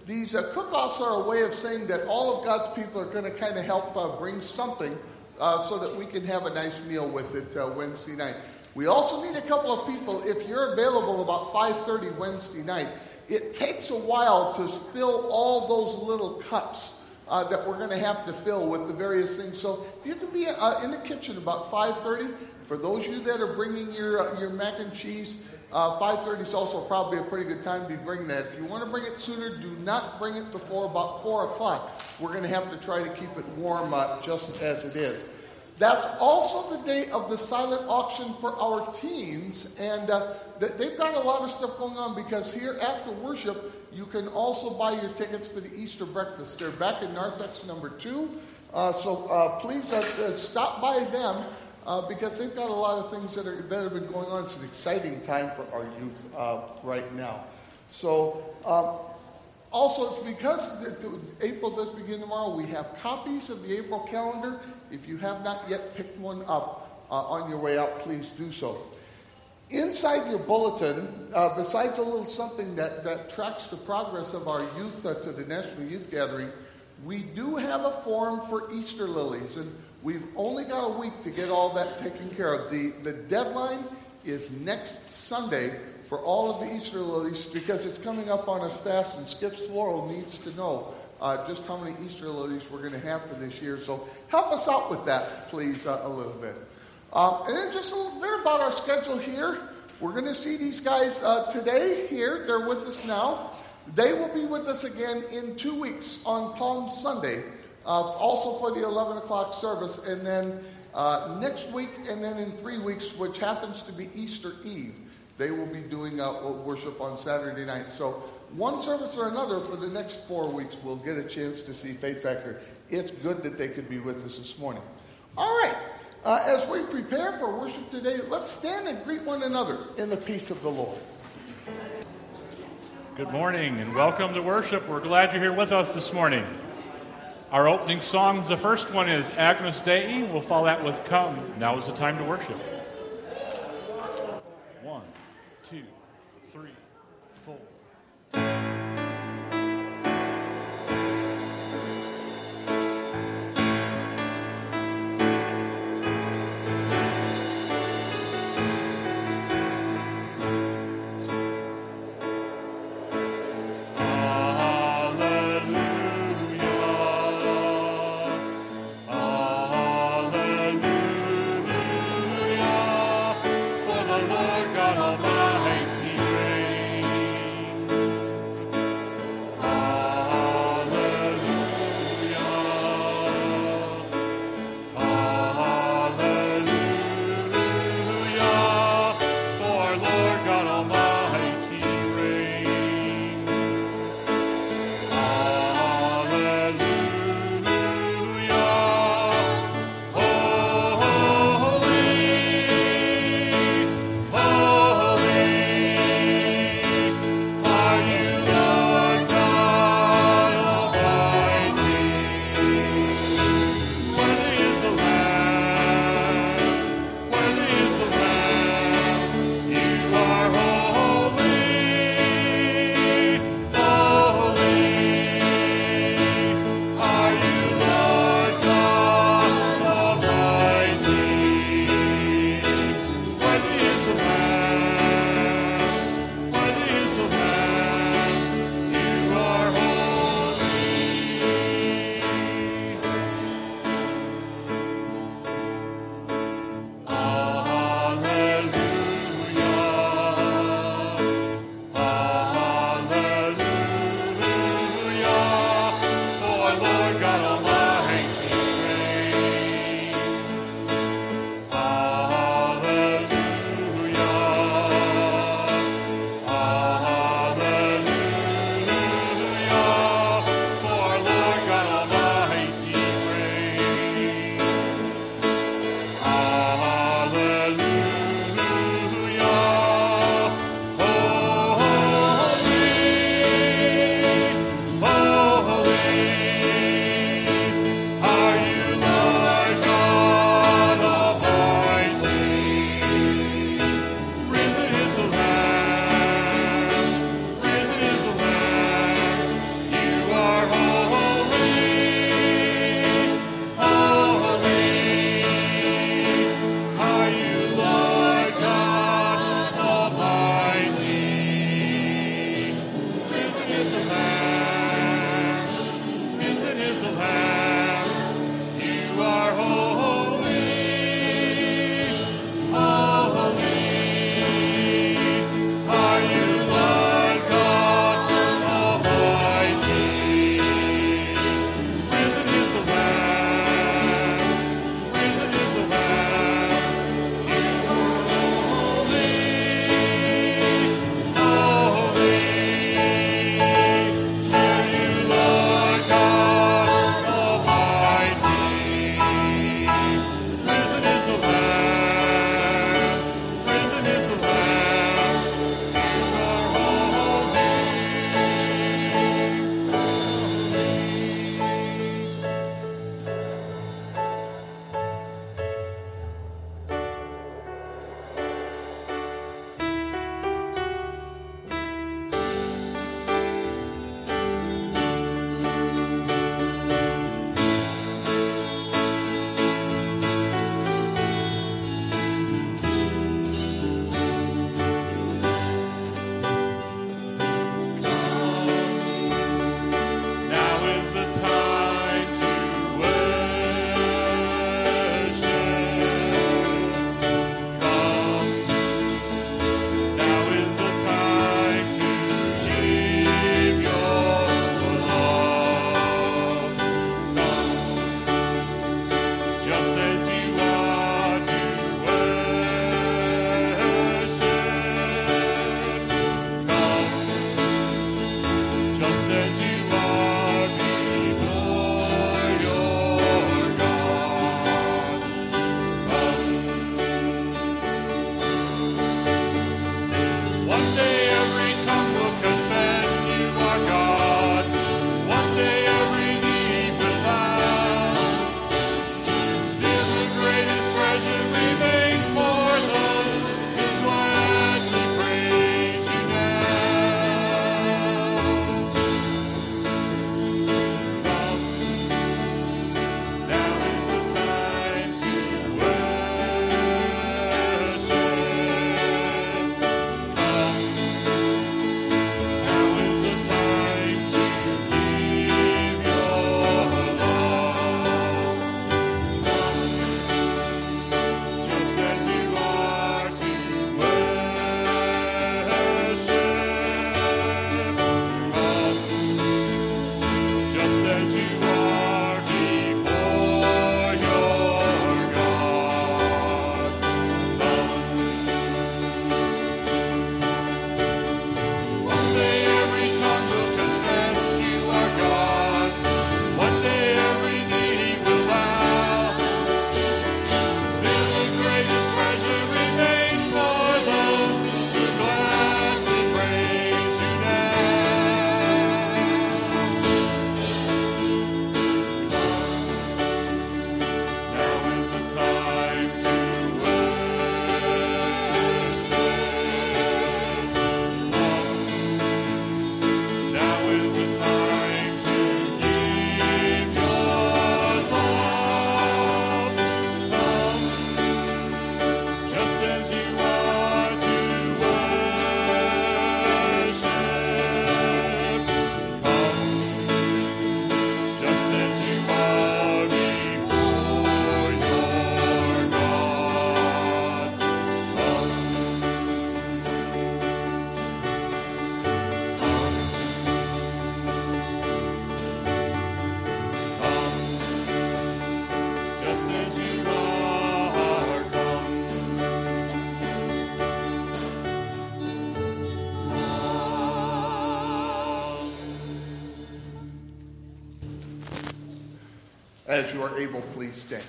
these cook-offs are a way of saying that all of God's people are going to kind of help bring something so that we can have a nice meal with it Wednesday night. We also need a couple of people, if you're available about 5:30 Wednesday night. It takes a while to fill all those little cups that we're going to have to fill with the various things. So if you can be in the kitchen about 5:30, for those of you that are bringing your mac and cheese, 5:30 is also probably a pretty good time to be bringing that. If you want to bring it sooner, do not bring it before about 4 o'clock. We're going to have to try to keep it warm just as it is. That's also the day of the silent auction for our teens, and they've got a lot of stuff going on because here after worship, you can also buy your tickets for the Easter breakfast. They're back in Narthex number 2, so please stop by them because they've got a lot of things that have been going on. It's an exciting time for our youth right now. So also, it's because April does begin tomorrow, we have copies of the April calendar. If you have not yet picked one up on your way out, please do so. Inside your bulletin, besides a little something that tracks the progress of our youth to the National Youth Gathering, we do have a form for Easter lilies, and we've only got a week to get all that taken care of. The deadline is next Sunday for all of the Easter lilies because it's coming up on us fast, and Skip's Floral needs to know just how many Easter lilies we're going to have for this year. So help us out with that, please, a little bit. And then just a little bit about our schedule here. We're going to see these guys today here. They're with us now. They will be with us again in 2 weeks on Palm Sunday, also for the 11 o'clock service. And then next week and then in 3 weeks, which happens to be Easter Eve, they will be doing worship on Saturday night. So one service or another for the next 4 weeks, we'll get a chance to see Faith Factor. It's good that they could be with us this morning. All right. As we prepare for worship today, let's stand and greet one another in the peace of the Lord. Good morning and welcome to worship. We're glad you're here with us this morning. Our opening songs, the first one is Agnus Dei. We'll follow that with Come. Now is the time to worship. 1, 2, 3, 4. Hallelujah. As you are able, please stand.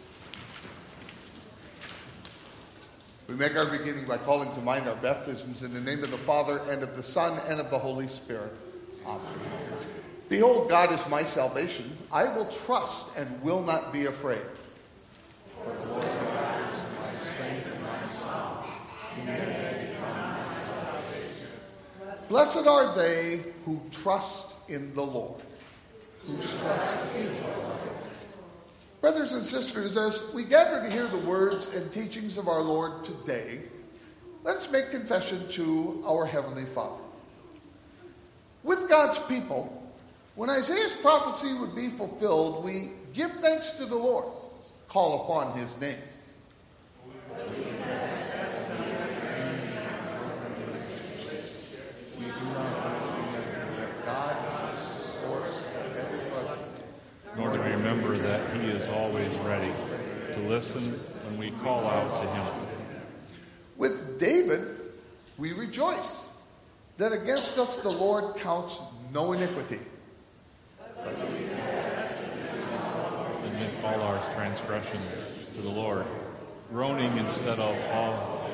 We make our beginning by calling to mind our baptisms in the name of the Father, and of the Son, and of the Holy Spirit. Amen. Behold, God is my salvation. I will trust and will not be afraid. For the Lord God is my strength and my song. He has become my salvation. Blessed are they who trust in the Lord, whose trust is the Lord. Brothers and sisters, as we gather to hear the words and teachings of our Lord today, let's make confession to our Heavenly Father. With God's people, when Isaiah's prophecy would be fulfilled, we give thanks to the Lord, call upon his name. We do not remember that God is the source of every blessing, nor to remember that he is always ready to listen when we call out to him. With David, we rejoice that against us the Lord counts no iniquity. Admit all our transgressions to the Lord, groaning instead of all.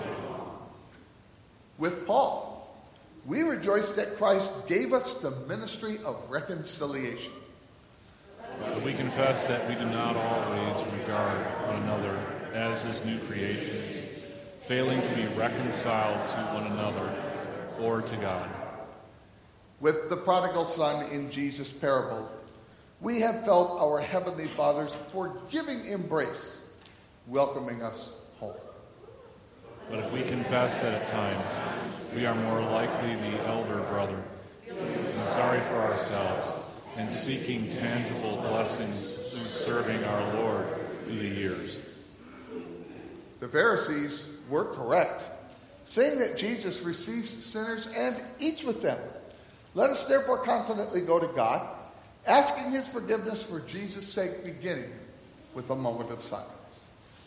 With Paul, we rejoice that Christ gave us the ministry of reconciliation. But we confess that we do not always regard one another as his new creations, failing to be reconciled to one another or to God. With the prodigal son in Jesus' parable, we have felt our Heavenly Father's forgiving embrace, welcoming us home. But if we confess that at times we are more likely the elder brother, and sorry for ourselves, and seeking tangible blessings through serving our Lord through the years. The Pharisees were correct, saying that Jesus receives sinners and eats with them. Let us therefore confidently go to God, asking his forgiveness for Jesus' sake, beginning with a moment of silence.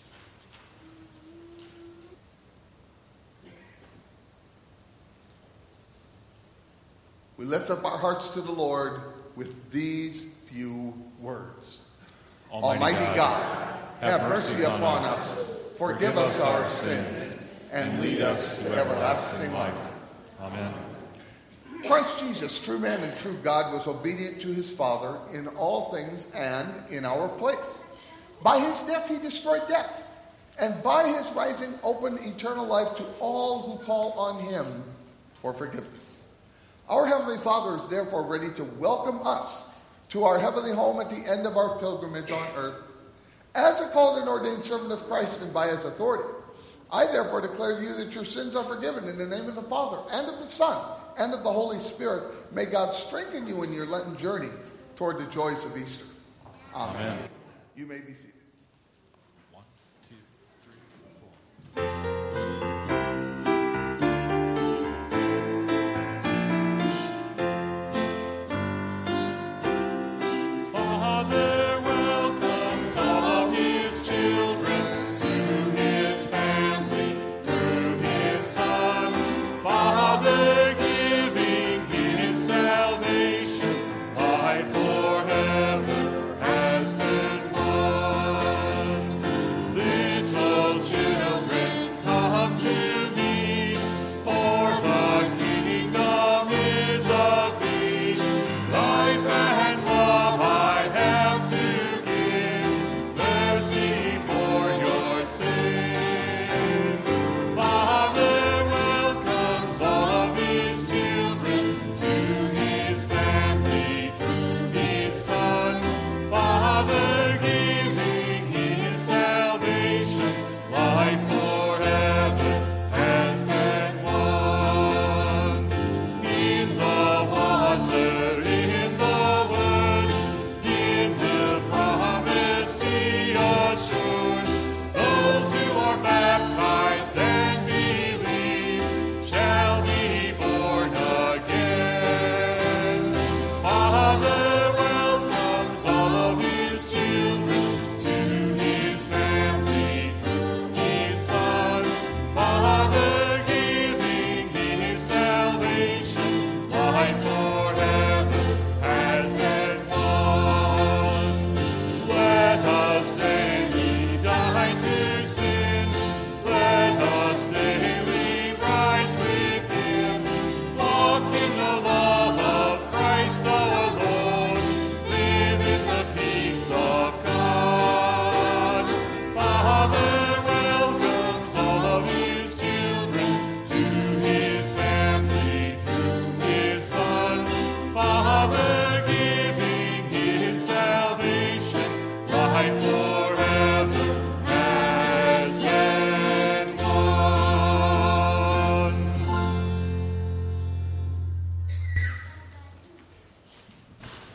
We lift up our hearts to the Lord with these few words. Almighty God, have mercy upon us, forgive us our sins, and lead us to everlasting life. Amen. Christ Jesus, true man and true God, was obedient to his Father in all things and in our place. By his death he destroyed death, and by his rising opened eternal life to all who call on him for forgiveness. Our Heavenly Father is therefore ready to welcome us to our heavenly home at the end of our pilgrimage on earth. As a called and ordained servant of Christ and by his authority, I therefore declare to you that your sins are forgiven in the name of the Father and of the Son and of the Holy Spirit. May God strengthen you in your Lenten journey toward the joys of Easter. Amen. Amen. You may be seated. 1, 2, 3, 4. Father welcomes all his children to his family through his Son. Father giving his salvation, life forever has been won.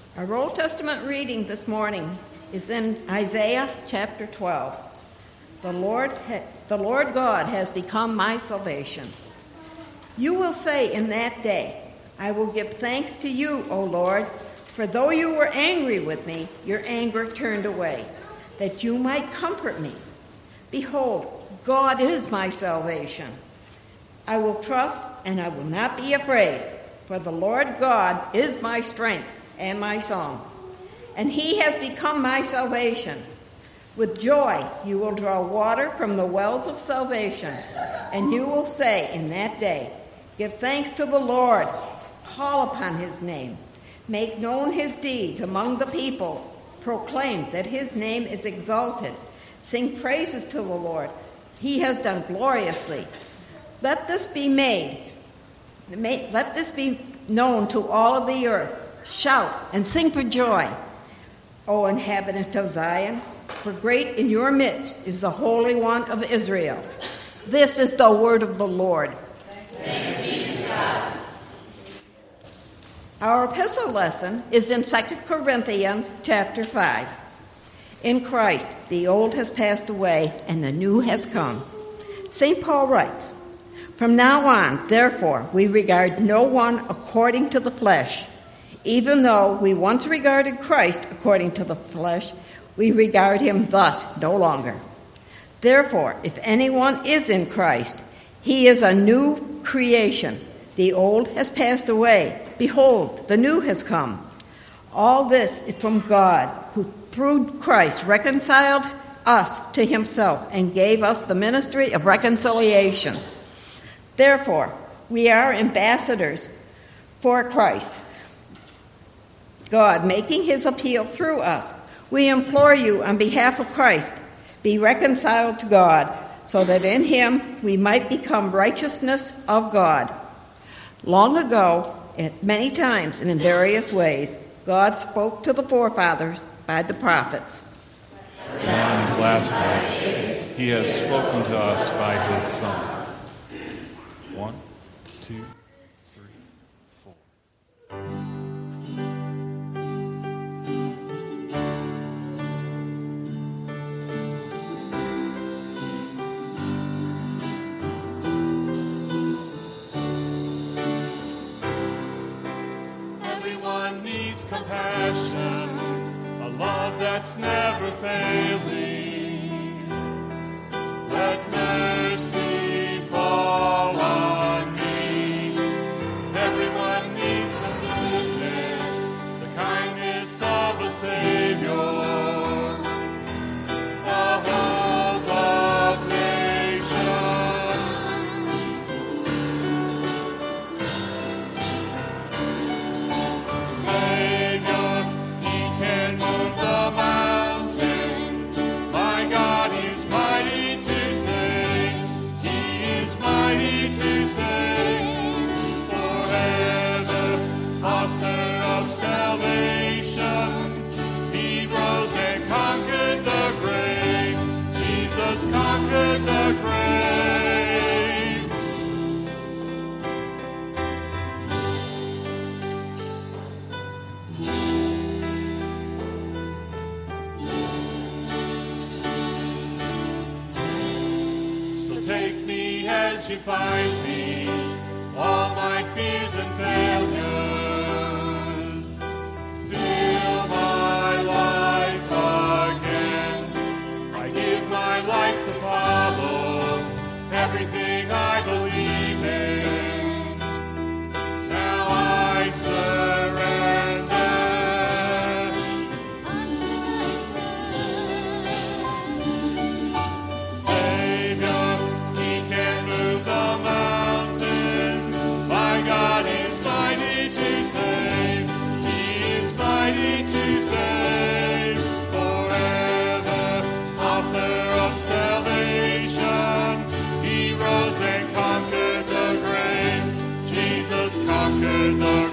Our Old Testament reading this morning is in Isaiah chapter 12. The Lord God has become my salvation. You will say in that day, I will give thanks to you, O Lord, for though you were angry with me, your anger turned away, that you might comfort me. Behold, God is my salvation. I will trust and I will not be afraid, for the Lord God is my strength and my song, and he has become my salvation. With joy you will draw water from the wells of salvation, and you will say in that day, give thanks to the Lord, call upon his name, make known his deeds among the peoples, proclaim that his name is exalted, sing praises to the Lord, he has done gloriously. Let this be known to all of the earth. Shout and sing for joy, O inhabitant of Zion, for great in your midst is the Holy One of Israel. This is the word of the Lord. Thanks be to God. Our epistle lesson is in 2 Corinthians chapter 5. In Christ, the old has passed away and the new has come. St. Paul writes, from now on, therefore, we regard no one according to the flesh. Even though we once regarded Christ according to the flesh, we regard him thus no longer. Therefore, if anyone is in Christ, he is a new creation. The old has passed away. Behold, the new has come. All this is from God, who through Christ reconciled us to himself and gave us the ministry of reconciliation. Therefore, we are ambassadors for Christ, God making his appeal through us. We implore you on behalf of Christ, be reconciled to God, so that in him we might become righteousness of God. Long ago, at many times and in various ways, God spoke to the forefathers by the prophets. Now in his last days, he has spoken to us by his Son. 1, 2, 3, 4. Everyone needs compassion, a love that's never failing. Let mercy fall on me. Everyone needs forgiveness, the kindness of a Savior, the hope of nations. Savior, he can move the mountains. My God is mighty to save. He is mighty to save. Forever, author of salvation. He rose and conquered the grave. Jesus conquered the grave. So take me as you find me, all my fears and failures. Fill my life again. I give my life to follow everything I believe in. Now I surrender. Savior, he can move the mountains. My God is mighty to save. He is mighty to save. Forever, author of salvation. He rose and conquered the grave. Jesus conquered the grave.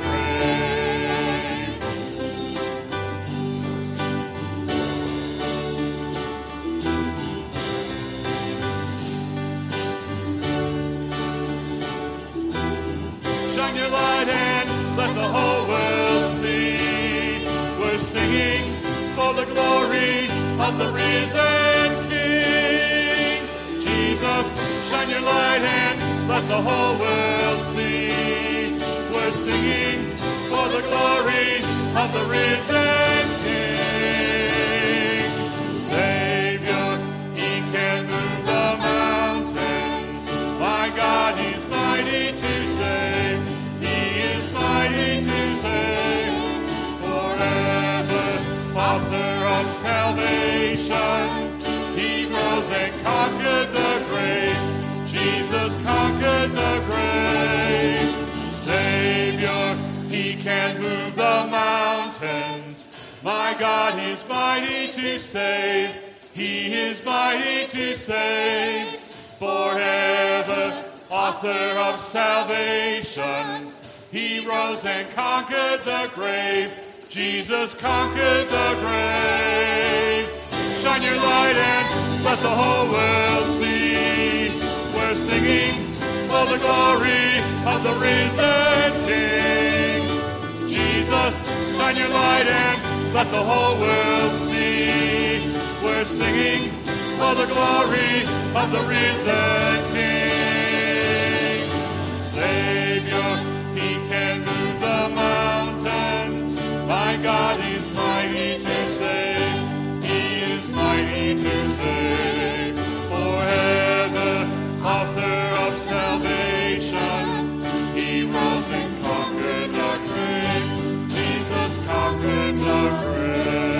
Shine your light and let the whole world see. We're singing for the glory of the risen King. Jesus, shine your light and let the whole world see. We're singing for the glory of the risen King. Savior, he can move the mountains. My God, he's mighty to save. He is mighty to save. Forever, author of salvation. He rose and conquered the grave. Jesus conquered the grave. Savior, he can move the mountains. My God is mighty to save. He is mighty to save. Forever, author of salvation. He rose and conquered the grave. Jesus conquered the grave. Shine your light and let the whole world see. We're singing for the glory of the risen King. Jesus, shine your light and let the whole world see. We're singing for the glory of the risen King. Savior, he can move the mountains. My God is mighty to save. He is mighty to save. Forever, author of salvation. He rose and conquered the grave. Jesus conquered the grave.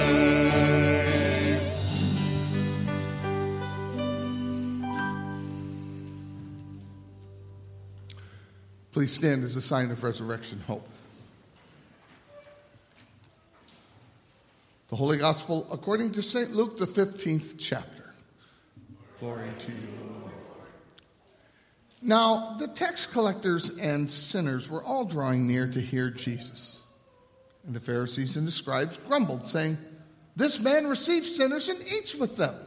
Please stand as a sign of resurrection hope. The Holy Gospel according to St. Luke, the 15th chapter. Glory to you, Lord. Now, the tax collectors and sinners were all drawing near to hear Jesus. And the Pharisees and the scribes grumbled, saying, "This man receives sinners and eats with them."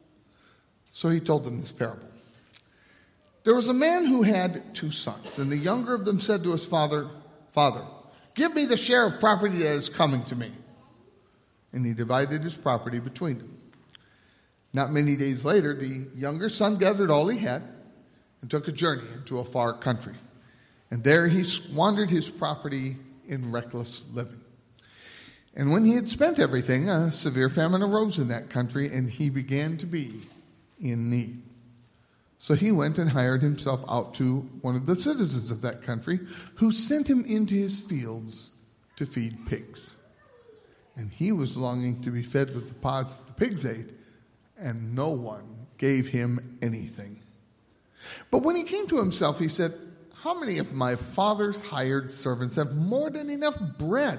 So he told them this parable. There was a man who had 2 sons, and the younger of them said to his father, "Father, give me the share of property that is coming to me." And he divided his property between them. Not many days later, the younger son gathered all he had and took a journey into a far country. And there he squandered his property in reckless living. And when he had spent everything, a severe famine arose in that country, and he began to be in need. So he went and hired himself out to one of the citizens of that country, who sent him into his fields to feed pigs. And he was longing to be fed with the pods that the pigs ate, and no one gave him anything. But when he came to himself, he said, "How many of my father's hired servants have more than enough bread?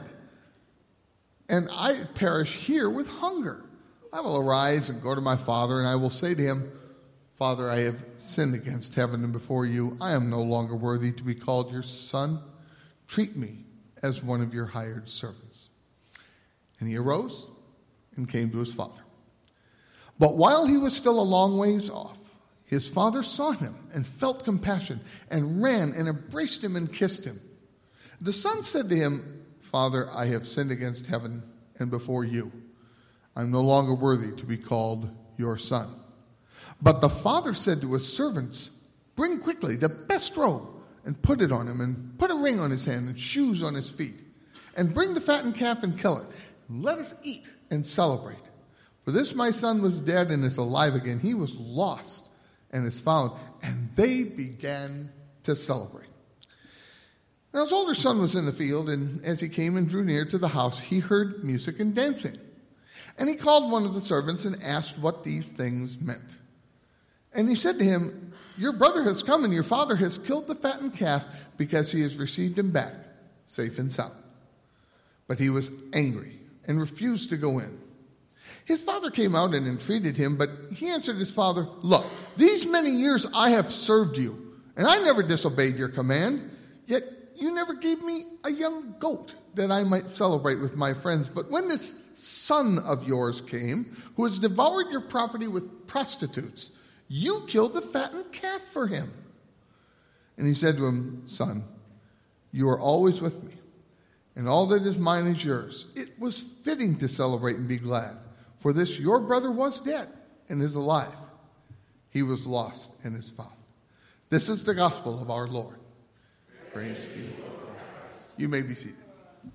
And I perish here with hunger. I will arise and go to my father, and I will say to him, 'Father, I have sinned against heaven and before you. I am no longer worthy to be called your son. Treat me as one of your hired servants.' And he arose and came to his father. But while he was still a long ways off, his father saw him and felt compassion and ran and embraced him and kissed him. The son said to him, 'Father, I have sinned against heaven and before you. I am no longer worthy to be called your son.' But the father said to his servants, 'Bring quickly the best robe and put it on him, and put a ring on his hand and shoes on his feet. And bring the fattened calf and kill it. And let us eat and celebrate. For this my son was dead and is alive again. He was lost and is found.' And they began to celebrate. Now his older son was in the field, and as he came and drew near to the house, he heard music and dancing. And he called one of the servants and asked what these things meant. And he said to him, 'Your brother has come, and your father has killed the fattened calf, because he has received him back, safe and sound.' But he was angry and refused to go in. His father came out and entreated him, but he answered his father, 'Look, these many years I have served you, and I never disobeyed your command. Yet you never gave me a young goat that I might celebrate with my friends. But when this son of yours came, who has devoured your property with prostitutes, you killed the fattened calf for him.' And he said to him, 'Son, you are always with me, and all that is mine is yours. It was fitting to celebrate and be glad. For this your brother was dead and is alive. He was lost and is found. This is the gospel of our Lord. Praise be to God. You may be seated.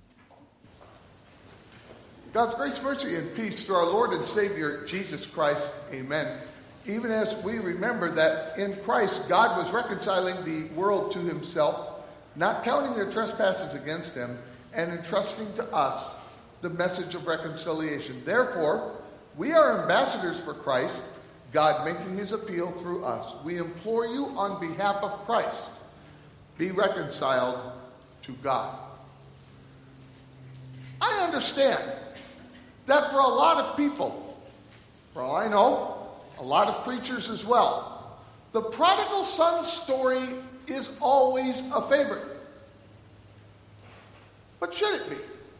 God's grace, mercy, and peace through our Lord and Savior, Jesus Christ. Amen. Even as we remember that in Christ, God was reconciling the world to himself, not counting their trespasses against them, and entrusting to us the message of reconciliation. Therefore, we are ambassadors for Christ, God making his appeal through us. We implore you on behalf of Christ, be reconciled to God. I understand that for a lot of people, for all I know, a lot of preachers as well, the prodigal son story is always a favorite. But should it be?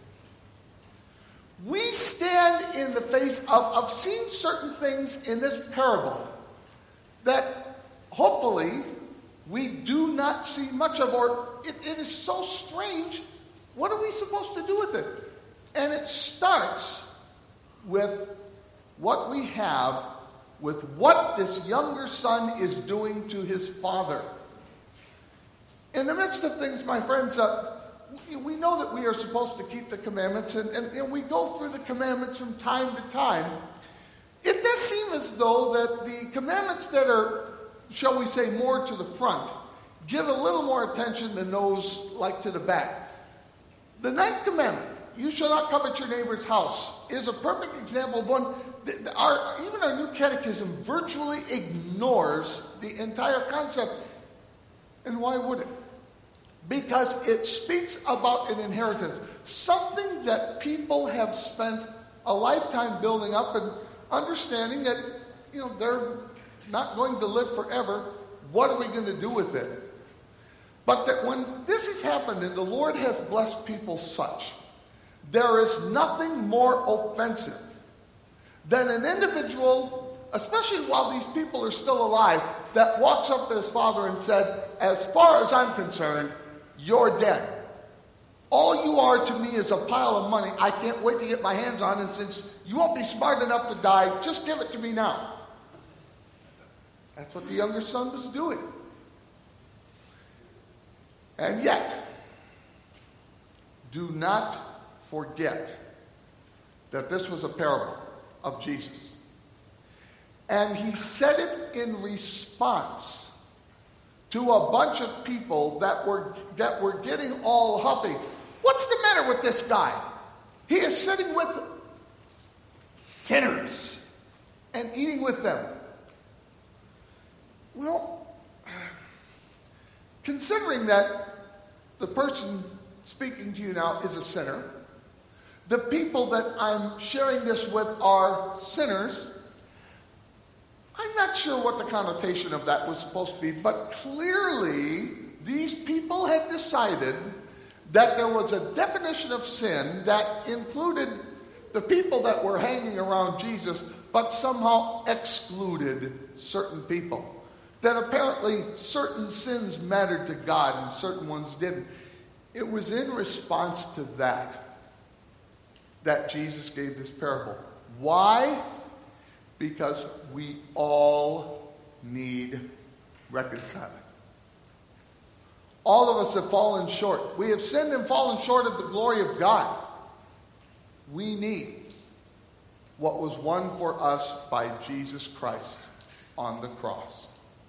We stand in the face of seeing certain things in this parable that hopefully we do not see much of, or it is so strange. What are we supposed to do with it? And it starts with what we have, with what this younger son is doing to his father. In the midst of things, my friends, we know that we are supposed to keep the commandments, and we go through the commandments from time to time. It does seem as though that the commandments that are, shall we say, more to the front, get a little more attention than those like to the back. The 9th commandment, you shall not covet your neighbor's house, is a perfect example of one. Even our new catechism virtually ignores the entire concept. And why would it? Because it speaks about an inheritance, something that people have spent a lifetime building up and understanding that, they're not going to live forever. What are we going to do with it? But that when this has happened and the Lord has blessed people such, there is nothing more offensive than an individual, especially while these people are still alive, that walks up to his father and said, as far as I'm concerned, you're dead. All you are to me is a pile of money I can't wait to get my hands on, and since you won't be smart enough to die, just give it to me now. That's what the younger son was doing. And yet, do not forget that this was a parable of Jesus. And he said it in response to a bunch of people that were getting all huffy. What's the matter with this guy? He is sitting with sinners and eating with them. Well, considering that the person speaking to you now is a sinner, the people that I'm sharing this with are sinners, I'm not sure what the connotation of that was supposed to be, but clearly these people had decided that there was a definition of sin that included the people that were hanging around Jesus, but somehow excluded certain people. That apparently certain sins mattered to God and certain ones didn't. It was in response to that Jesus gave this parable. Why? Because we all need reconciling. All of us have fallen short. We have sinned and fallen short of the glory of God. We need what was won for us by Jesus Christ on the cross.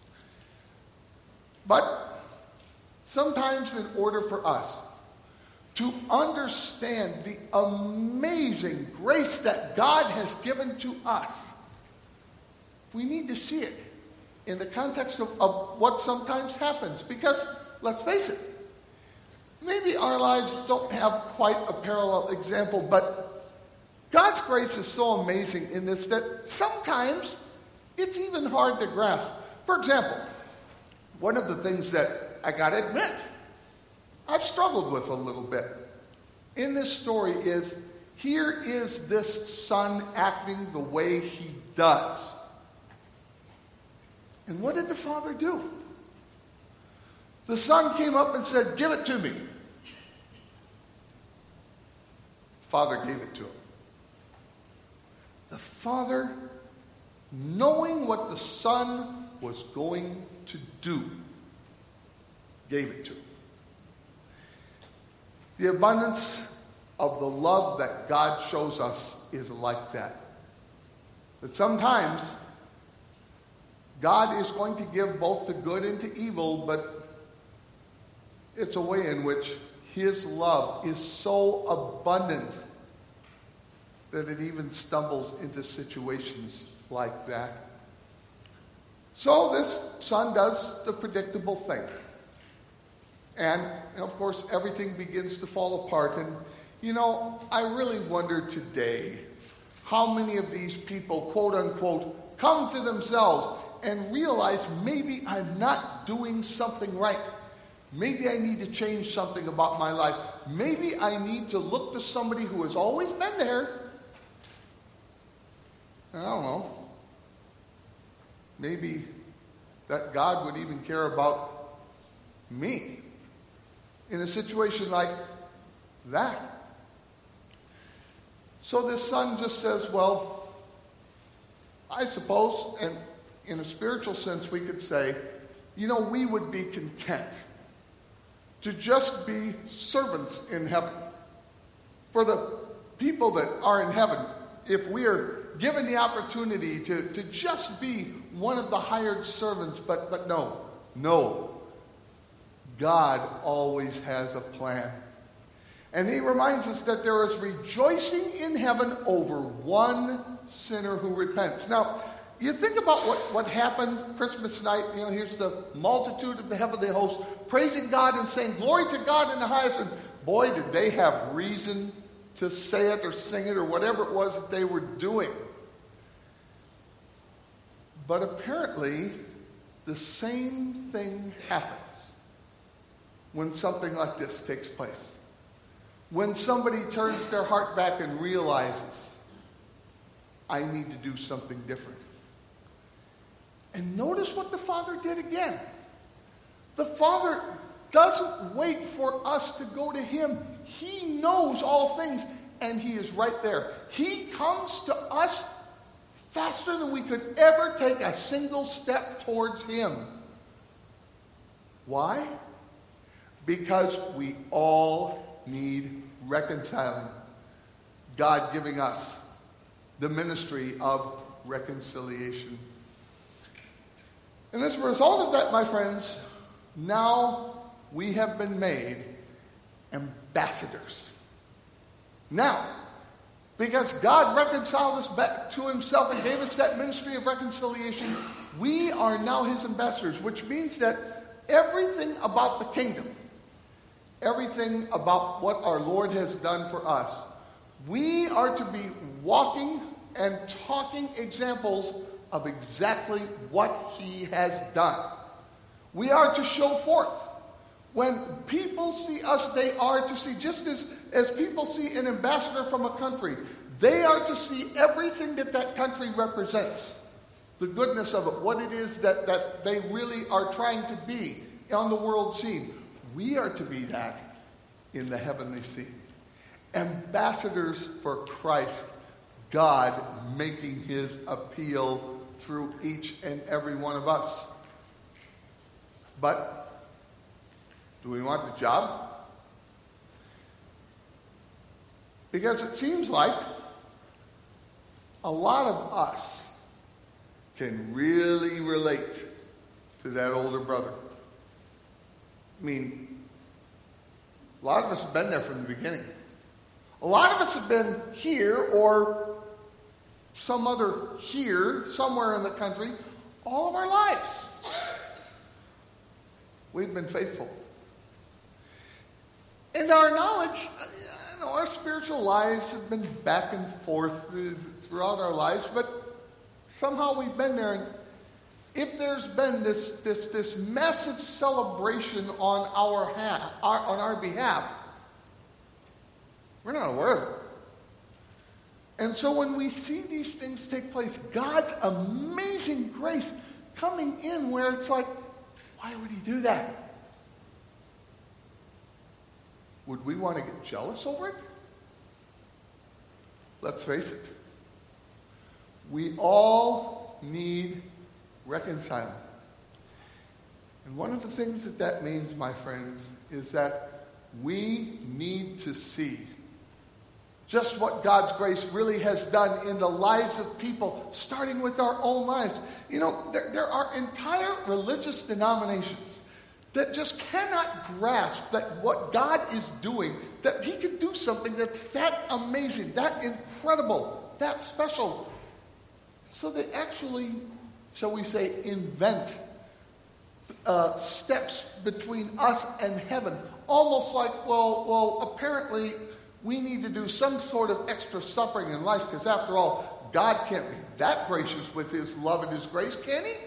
But sometimes in order for us to understand the amazing grace that God has given to us, we need to see it in the context of what sometimes happens. Because, let's face it, maybe our lives don't have quite a parallel example, but God's grace is so amazing in this that sometimes it's even hard to grasp. For example, one of the things that I got to admit I've struggled with a little bit in this story is, here is this son acting the way he does. And what did the father do? The son came up and said, "Give it to me." Father gave it to him. The Father, knowing what the Son was going to do, gave it to him. The abundance of the love that God shows us is like that. But sometimes God is going to give both the good and the evil, but it's a way in which his love is so abundant that it even stumbles into situations like that. So this son does the predictable thing. And, of course, everything begins to fall apart. And, I really wonder today how many of these people, quote unquote, come to themselves and realize maybe I'm not doing something right. Maybe I need to change something about my life. Maybe I need to look to somebody who has always been there. I don't know. Maybe that God would even care about me in a situation like that. So this son just says, well, I suppose, and in a spiritual sense we could say, we would be content to just be servants in heaven. For the people that are in heaven, if we are given the opportunity to just be one of the hired servants, but no. God always has a plan. And he reminds us that there is rejoicing in heaven over one sinner who repents. Now, you think about what happened Christmas night. Here's the multitude of the heavenly host praising God and saying, glory to God in the highest. And boy, did they have reason to say it or sing it or whatever it was that they were doing. But apparently, the same thing happens when something like this takes place. When somebody turns their heart back and realizes, I need to do something different. And notice what the Father did again. The Father doesn't wait for us to go to him. He knows all things, and he is right there. He comes to us faster than we could ever take a single step towards him. Why? Because we all need reconciling. God giving us the ministry of reconciliation. And as a result of that, my friends, now we have been made ambassadors. Now, because God reconciled us back to himself and gave us that ministry of reconciliation, we are now his ambassadors, which means that everything about the kingdom, everything about what our Lord has done for us, we are to be walking and talking examples of exactly what he has done. We are to show forth. When people see us, they are to see, just as people see an ambassador from a country, they are to see everything that country represents. The goodness of it, what it is that they really are trying to be on the world scene. We are to be that in the heavenly scene. Ambassadors for Christ, God making his appeal through each and every one of us. But do we want the job? Because it seems like a lot of us can really relate to that older brother. I mean, a lot of us have been there from the beginning. A lot of us have been here or some other here, somewhere in the country, all of our lives. We've been faithful. And our knowledge, our spiritual lives have been back and forth throughout our lives, but somehow we've been there. And if there's been this massive celebration on our behalf, we're not aware of it. And so when we see these things take place, God's amazing grace coming in where it's like, why would he do that? Would we want to get jealous over it? let's face it, we all need reconciling. And one of the things that means, my friends, is that we need to see just what God's grace really has done in the lives of people, starting with our own lives. You know, there are entire religious denominations that just cannot grasp that what God is doing, that he can do something that's that amazing, that incredible, that special. So they actually, shall we say, invent steps between us and heaven. Almost like, well, apparently we need to do some sort of extra suffering in life, because after all, God can't be that gracious with his love and his grace, can he?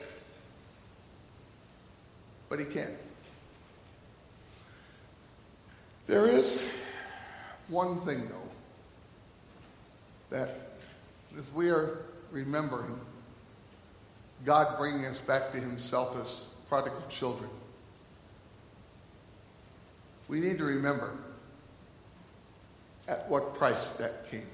But he can. There is one thing, though, that as we are remembering God bringing us back to himself as prodigal children, we need to remember at what price that came.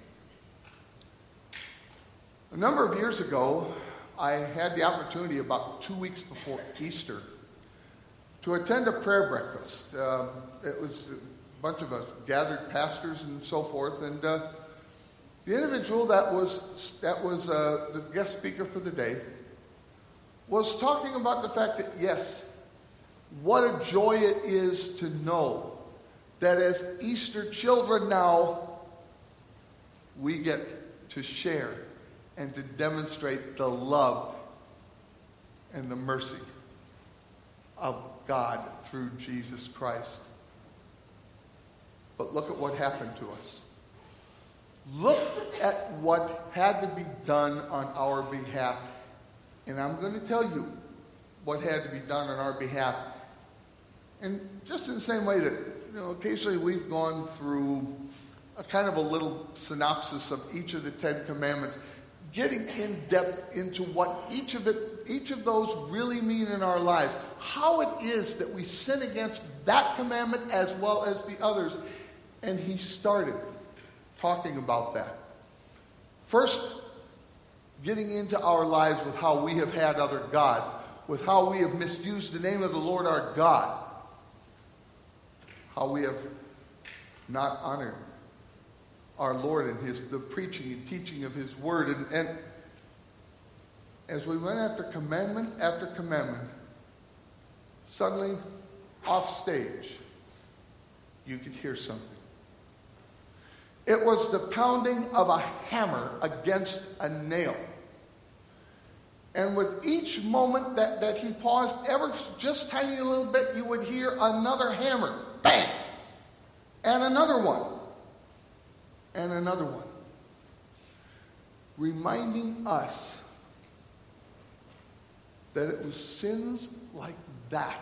A number of years ago, I had the opportunity about 2 weeks before Easter to attend a prayer breakfast. It was a bunch of us gathered, pastors and so forth, and the individual that was the guest speaker for the day was talking about the fact that, yes, what a joy it is to know that as Easter children now, we get to share and to demonstrate the love and the mercy of God through Jesus Christ. But look at what happened to us. Look at what had to be done on our behalf. And I'm going to tell you what had to be done on our behalf. And just in the same way that, occasionally we've gone through a kind of a little synopsis of each of the 10 Commandments, getting in depth into what each of those really mean in our lives, how it is that we sin against that commandment as well as the others. And he started talking about that. First, getting into our lives with how we have had other gods, with how we have misused the name of the Lord our God, how we have not honored our Lord and the preaching and teaching of his word. And as we went after commandment, suddenly off stage, you could hear something. It was the pounding of a hammer against a nail. And with each moment that he paused, ever just tiny little bit, you would hear another hammer. Bang! And another one. And another one. Reminding us that it was sins like that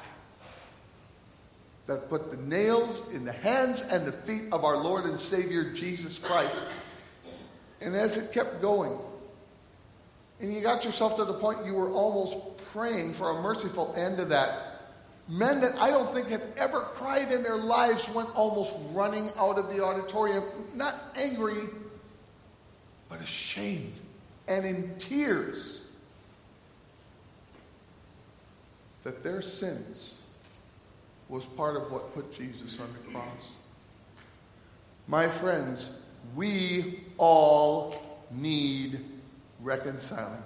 put the nails in the hands and the feet of our Lord and Savior Jesus Christ. And as it kept going, and you got yourself to the point you were almost praying for a merciful end to that, men that I don't think had ever cried in their lives went almost running out of the auditorium, not angry, but ashamed and in tears that their sins was part of what put Jesus on the cross. My friends, we all need reconciling.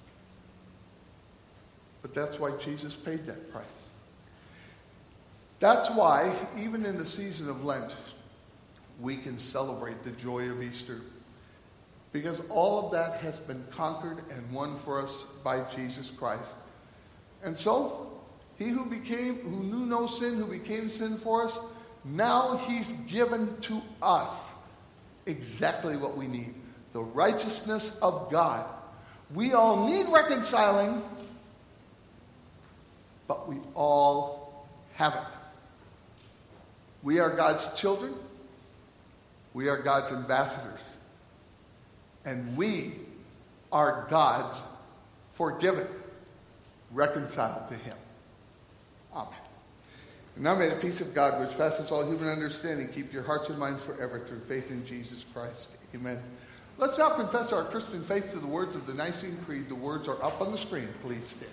But that's why Jesus paid that price. That's why, even in the season of Lent, we can celebrate the joy of Easter. Because all of that has been conquered and won for us by Jesus Christ. And so, he who knew no sin, who became sin for us, now he's given to us exactly what we need. The righteousness of God. We all need reconciling, but we all have it. We are God's children. We are God's ambassadors. And we are God's forgiven, reconciled to him. Amen. And now may the peace of God, which passes all human understanding, keep your hearts and minds forever through faith in Jesus Christ. Amen. Let's now confess our Christian faith to the words of the Nicene Creed. The words are up on the screen. Please stand.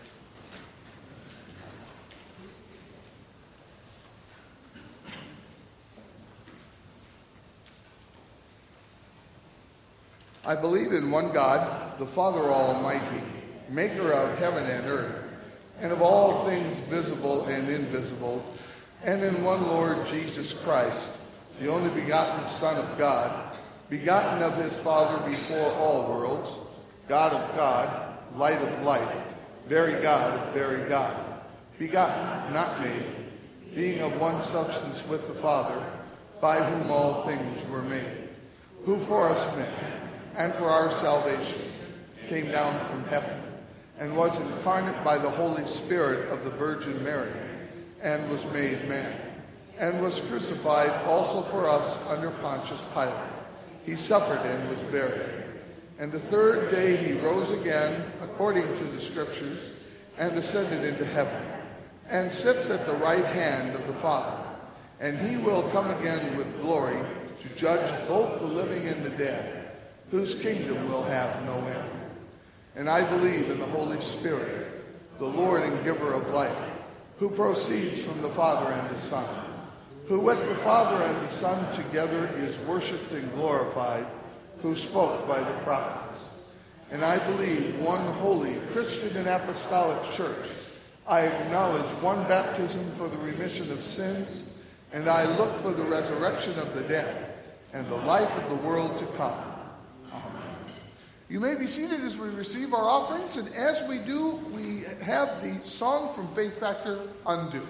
I believe in one God, the Father Almighty, maker of heaven and earth, and of all things visible and invisible, and in one Lord Jesus Christ, the only begotten Son of God, begotten of his Father before all worlds, God of God, light of light, very God of very God, begotten, not made, being of one substance with the Father, by whom all things were made, who for us men, and for our salvation, came down from heaven, and was incarnate by the Holy Spirit of the Virgin Mary, and was made man, and was crucified also for us under Pontius Pilate. He suffered and was buried. And the third day he rose again, according to the Scriptures, and ascended into heaven, and sits at the right hand of the Father. And he will come again with glory to judge both the living and the dead, whose kingdom will have no end. And I believe in the Holy Spirit, the Lord and giver of life, who proceeds from the Father and the Son, who with the Father and the Son together is worshipped and glorified, who spoke by the prophets. And I believe one holy Christian and apostolic church. I acknowledge one baptism for the remission of sins, and I look for the resurrection of the dead and the life of the world to come. You may be seated as we receive our offerings, and as we do, we have the song from Faith Factor, Undo.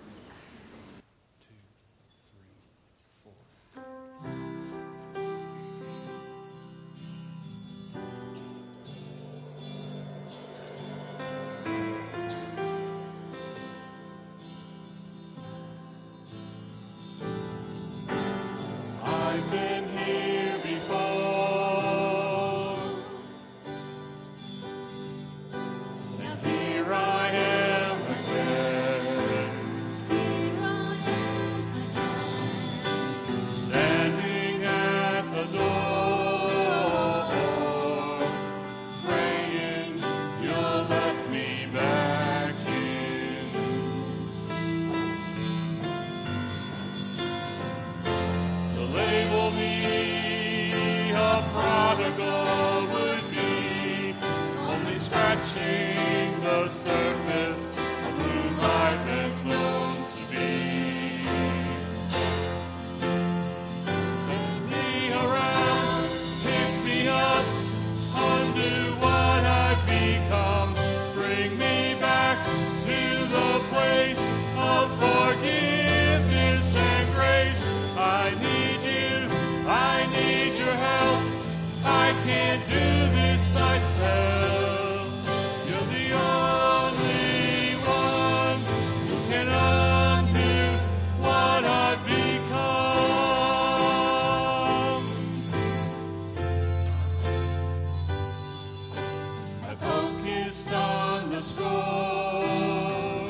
I've been here before, and here I am again, standing at the door, praying you'll let me back in. To label me a prodigal would be only scratching the surface of whom I've been known to be. Turn me around, pick me up, undo what I've become, bring me back to the place of forgiveness and grace. I need you, I need your help, I can't do this myself. You're the only one who can undo what I've become. I focused on the score,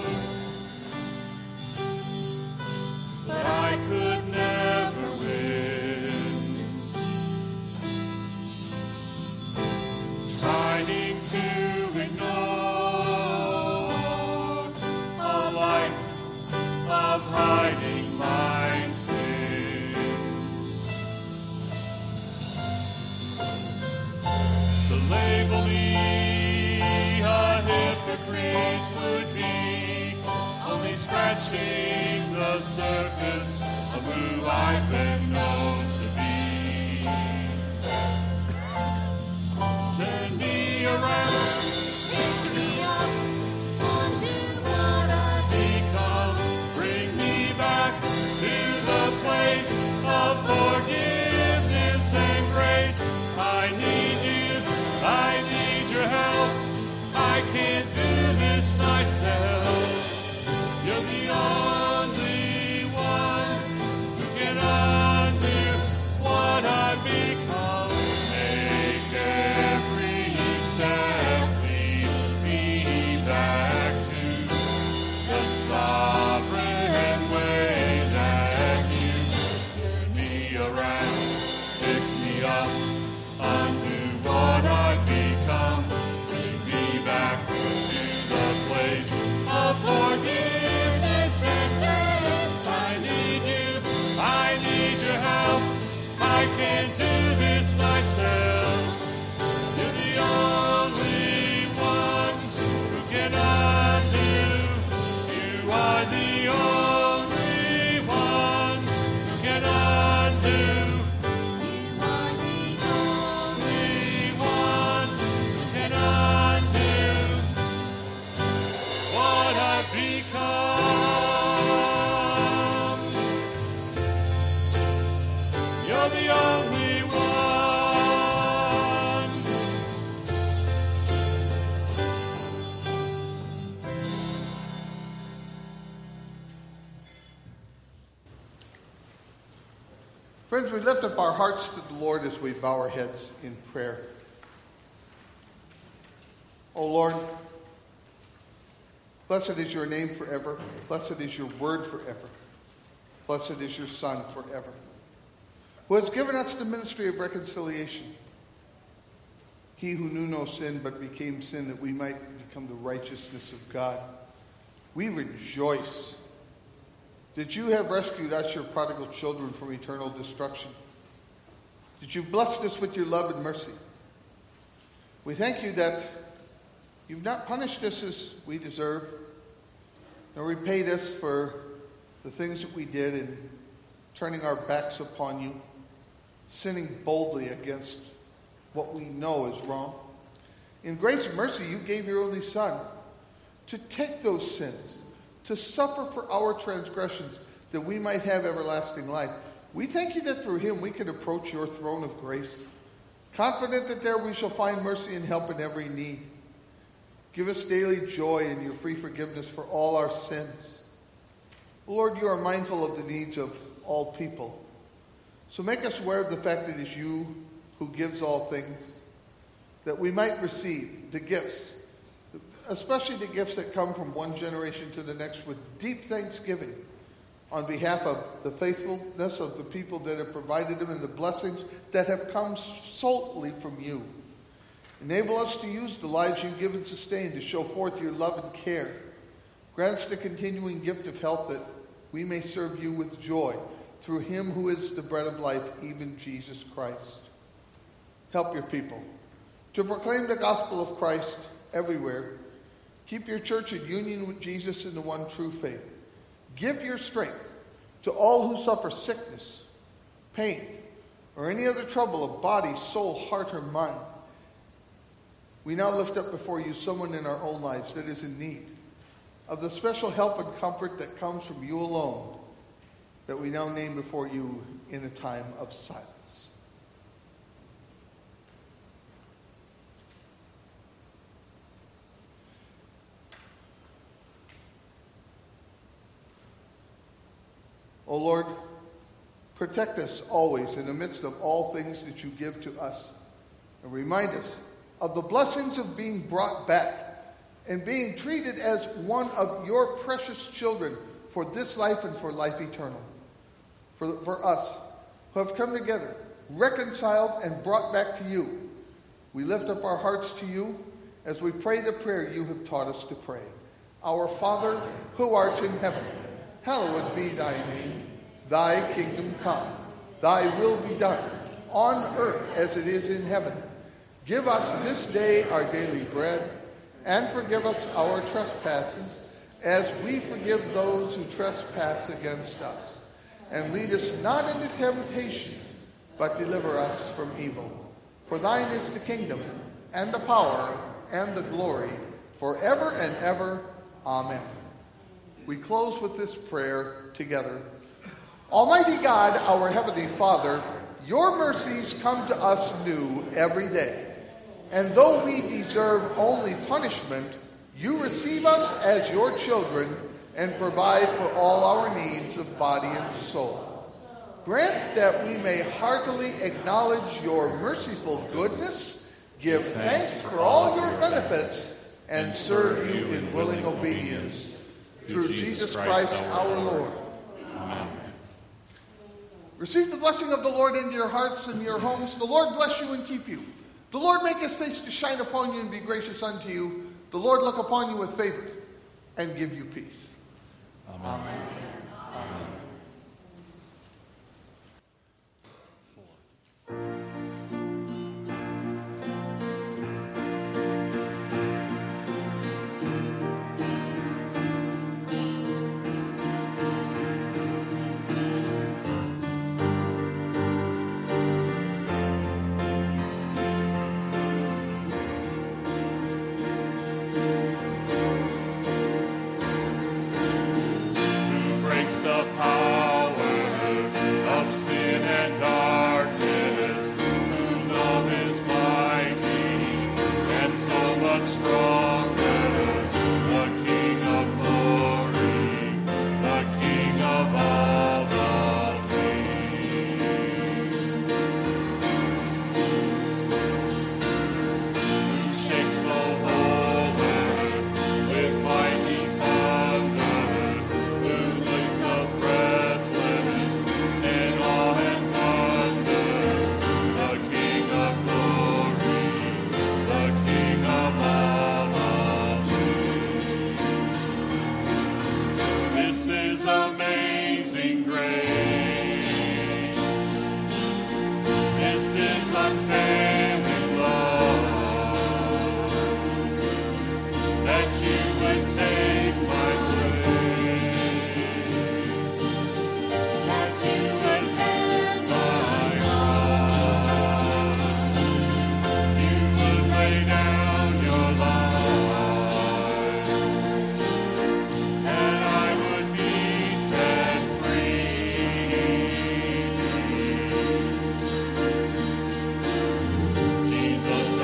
but I could never win. Trying to ignore a life of hiding my sins. To label me a hypocrite would be only scratching the surface of who I've been known to be. Turn me around, pick me up, undo what I've become, bring me back to the place of forgiveness and grace. I need you, I need your help, I can't do this myself. You're the only one who can undo what I've become. Make every step lead me back to the sovereign way that you turn me around, pick me up, undo Friends, we lift up our hearts to the Lord as we bow our heads in prayer. O Lord, blessed is your name forever. Blessed is your word forever. Blessed is your Son forever, who has given us the ministry of reconciliation. He who knew no sin but became sin that we might become the righteousness of God. We rejoice that you have rescued us, your prodigal children, from eternal destruction. That you've blessed us with your love and mercy. We thank you that you've not punished us as we deserve, nor repaid us for the things that we did in turning our backs upon you, sinning boldly against what we know is wrong. In grace and mercy, you gave your only Son to take those sins, to suffer for our transgressions, that we might have everlasting life. We thank you that through him we can approach your throne of grace, confident that there we shall find mercy and help in every need. Give us daily joy in your free forgiveness for all our sins. Lord, you are mindful of the needs of all people. So make us aware of the fact that it is you who gives all things, that we might receive the gifts, especially the gifts that come from one generation to the next, with deep thanksgiving on behalf of the faithfulness of the people that have provided them and the blessings that have come solely from you. Enable us to use the lives you give and sustain to show forth your love and care. Grant us the continuing gift of health that we may serve you with joy through him who is the bread of life, even Jesus Christ. Help your people to proclaim the gospel of Christ everywhere. Keep your church in union with Jesus in the one true faith. Give your strength to all who suffer sickness, pain, or any other trouble of body, soul, heart, or mind. We now lift up before you someone in our own lives that is in need of the special help and comfort that comes from you alone, that we now name before you in a time of silence. O Lord, protect us always in the midst of all things that you give to us, and remind us of the blessings of being brought back and being treated as one of your precious children for this life and for life eternal. For us who have come together, reconciled and brought back to you, we lift up our hearts to you as we pray the prayer you have taught us to pray. Our Father, who art in heaven, hallowed be thy name. Thy kingdom come. Thy will be done, on earth as it is in heaven. Give us this day our daily bread, and forgive us our trespasses, as we forgive those who trespass against us. And lead us not into temptation, but deliver us from evil. For thine is the kingdom, and the power, and the glory, forever and ever. Amen. We close with this prayer together. Almighty God, our Heavenly Father, your mercies come to us new every day. And though we deserve only punishment, you receive us as your children and provide for all our needs of body and soul. Grant that we may heartily acknowledge your merciful goodness, give thanks for all your benefits, and serve you in willing obedience. Through Jesus Christ our Lord. Amen. Receive the blessing of the Lord into your hearts and your homes. The Lord bless you and keep you. The Lord make his face to shine upon you and be gracious unto you. The Lord look upon you with favor and give you peace. Amen. Amen. Amen. The power of sin and darkness, whose love is mighty and so much stronger. The King of glory, the King of all the kings.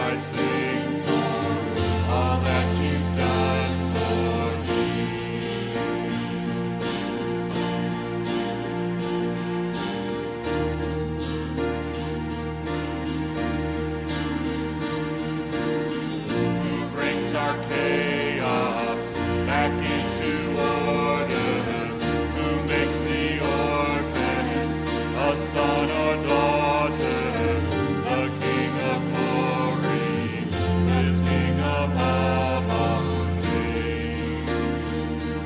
I sing for all that you've done for me. Who brings our chaos back into order? Who makes the orphan a son or daughter? The King of glory, the King above all kings.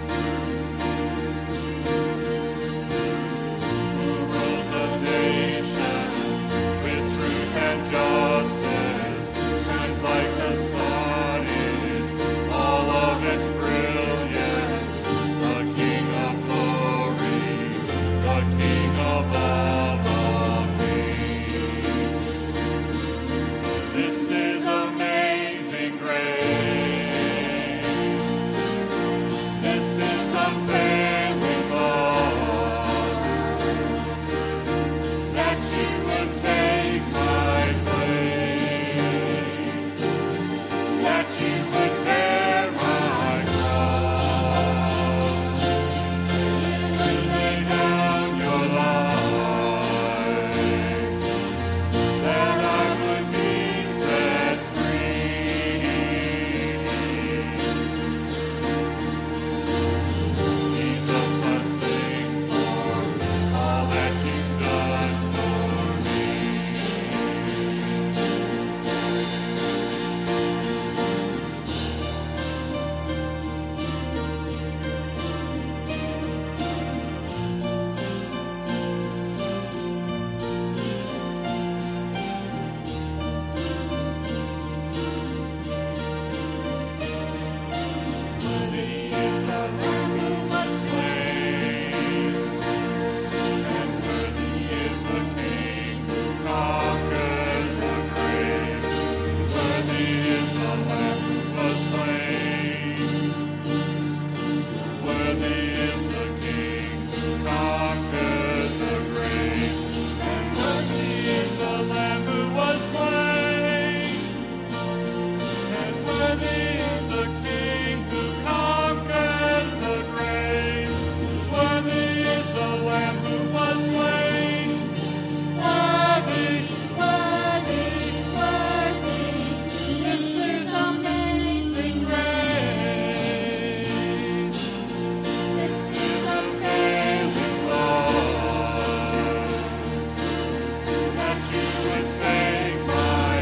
Who rules the nations with truth and justice, shines like the sun in all of its brilliance. The King of glory, the King above all kings. This is amazing grace. This is unfailing love, that you would take my place, that you would bear my cross, you would lay down your life, that I would be set free. Jesus, I sing for all that you've done for me. Worthy is the Lamb who was slain, and worthy is the King who conquered the grave. Worthy is the Lamb who was slain. Worthy is the King who conquered the grave, and worthy is the Lamb who was slain. And worthy is the King who conquered the grave. Worthy is the Lamb who was slain. Worthy, worthy, worthy. This is amazing grace. This is unfailing love, that you would take my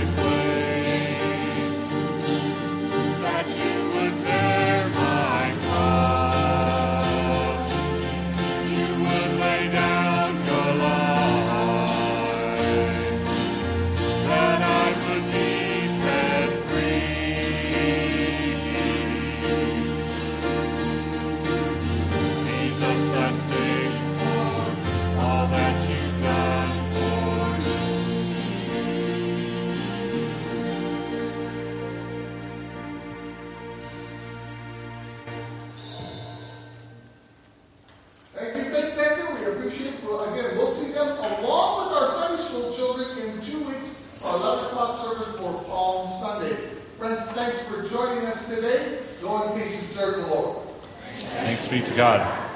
place, that you would bear my cross, you would lay down your life, that I would be set free. Jesus, I sing for all that you've done for me. Thank you, Faith Factor. We appreciate it. Well, again, we'll see them along with our Sunday school children in 2 weeks, our 11 o'clock service for Palm Sunday. Friends, thanks for joining us today. Go in peace and serve the Lord. Thanks be to God.